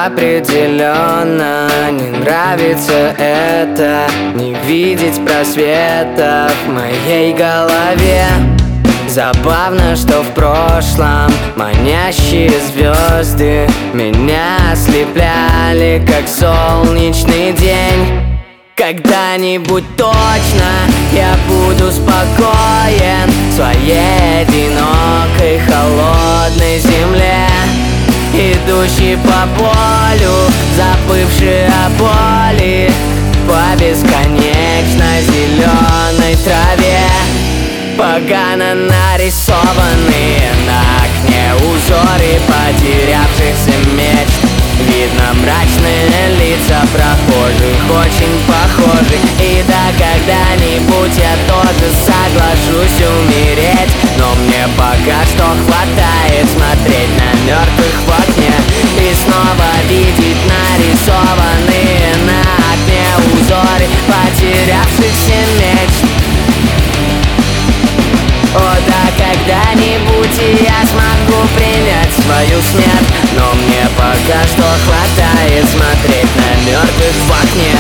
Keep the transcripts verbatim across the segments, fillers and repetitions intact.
определенно не нравится это. Не видеть просвета в моей голове. Забавно, что в прошлом манящие звезды меня ослепляли, как солнечный день. Когда-нибудь точно я буду спокоен в своей одинокой холодной земле, идущий по полю, забывший о боли, по бесконечно зеленой траве. Погано нарисованные на окне узоры потерявшихся мечт. Видно мрачные лица прохожих, очень похожи. И да, когда-нибудь я тоже соглашусь умереть, но мне пока что хватает смотреть на мертвых в окне и снова видеть нарисованные на окне узоры потерявшихся мечт. О да, когда-нибудь и я смогу принять свою смерть, но мне пока что хватает смотреть на мертвых в окне.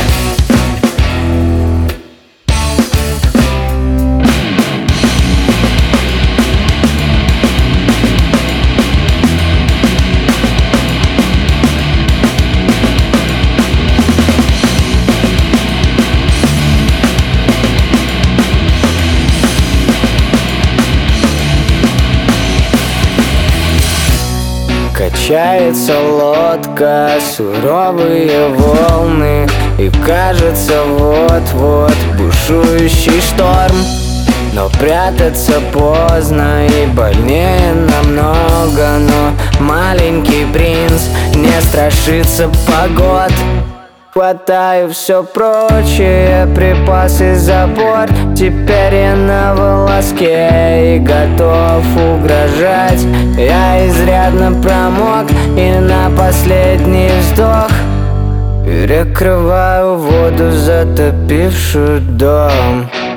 Качается лодка, суровые волны, и кажется вот-вот бушующий шторм. Но прятаться поздно и больнее намного. Но маленький принц не страшится погод. Хватаю все прочее, припасы за борт. Теперь я на волоске и готов угрожать. Я изрядно промок и на последний вздох перекрываю воду, затопившую дом.